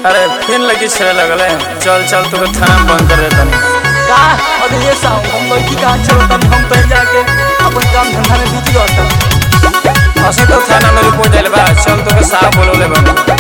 अरे फिर लगी छे लगले। चल चल तू थाना में बंद कर देता का अरे ये साहब हम लड़की कहाँ छोड़ता हम तो जाके अपन काम धंधा में बिजी रहता। असो तो थाना में रिपोर्ट दिल बा। चल तो के साहब बोलोले बन।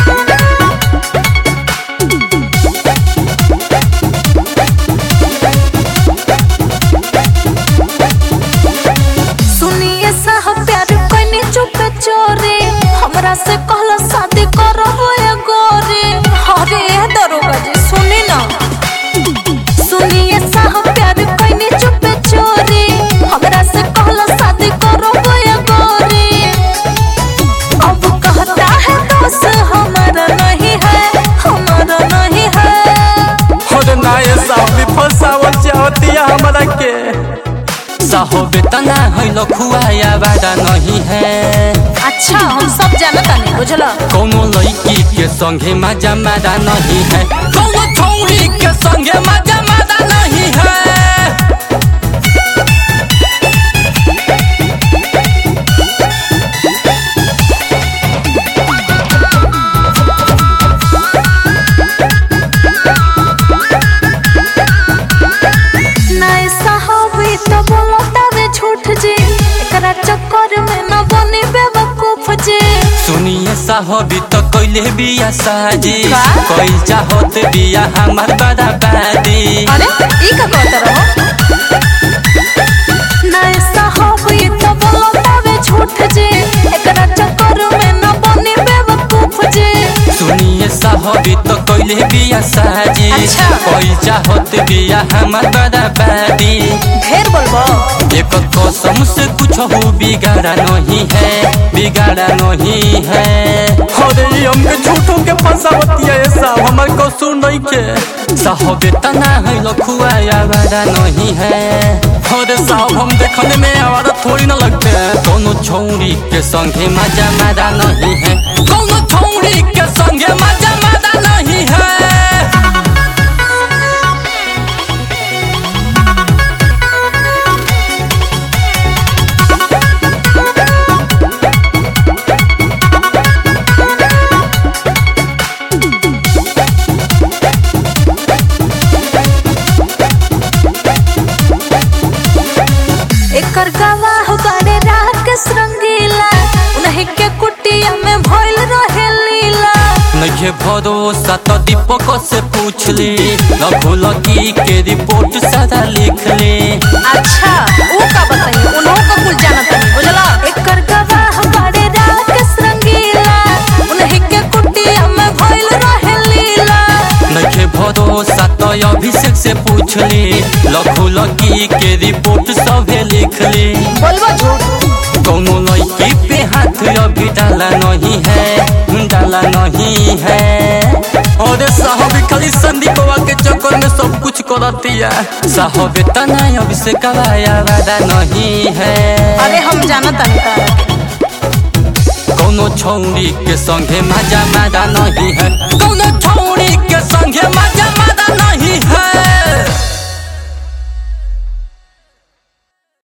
सुनिए साहब प्यार कइने चुपे चोरी हमरा से कहला शादी करबो ए गोरी। अरे दरोगा जी सुनी ना। सुनिए साहब प्यार कइने चुपे चोरी हमरा से कहला शादी करबो ए गोरी। अब कहता है दोस्त हमारा नहीं है, हमारा नहीं है। अरे ना ये साहब भी फंसावल चाहतिया हमरा के। साहब तना है लखुआया वादा नहीं है। अच्छा हम सब जानता नहीं बुझला। कोनो लड़की के संगे मजा मारा नहीं है, कोनो छौरी के संगे मजा मारा नहीं है। नहीं साहब ई तो बोलता वे झूठ जी, एकरा चक्कर में न बनी बेवकूफ जी। सुनिए साहब तो कैले बिया साजी, का? कोई चाहत बिया हमार बराबादी। अरे ई का कहत रहो। नहीं साहब ई तो बोलता वे झूठ जी, एकरा चक्कर में न बनी बेवकूफ जी। सुनिए साहब तो कैले बिया साजी, अच्छा। कोई चाहत बिया हमार बराबादी। ढेर बोलबो। एक कसम से कुछ हो बिगाड़ा नहीं है, बिगाड़ा नहीं है। अरे ये हमके झूठों के फंसावतिया ये साहब हमार कसूर नहीं के। साहब तना है लखुआया वादा नहीं है। अरे साहब हम देखने में आवारा थोड़ी ना लगते हैं। कोनो छौरी के संगे मजा मारा नहीं है, कोनो छौरी के संगे मजा मारा नहीं है। एकर गवाह बारे राकेश रंगीला, उन्हीं के कुटिया में भइल रहे लीला। नइखे भरोसा तो दीपक से पूछ ली, लखो लकी के रिपोर्ट सारा लिख ली। अच्छा वो का बताइए, उन्हों को कुल जानत नहीं बुझला। एकर गवाह बारे राकेश रंगीला, उन्हीं के कुटिया में भइल रहे लीला। नइखे भरोसा तो अभिषेक से पूछ ली, लखो लकी के रिपोर्ट सभे लिख ली। बोलबो झूठ। कोनो लड़की पे हाथ अभी डाला नहीं है, डाला नहीं है। अरे साहब खाली संदीपवा के चक्कर में सब कुछ करतिया। साहब तना अभी से कवाया वादा नहीं है। अरे हम जानत नहीं। कोनो छौरी के संगे मजा मारा नहीं है, कोनो छौरी के संगे मजा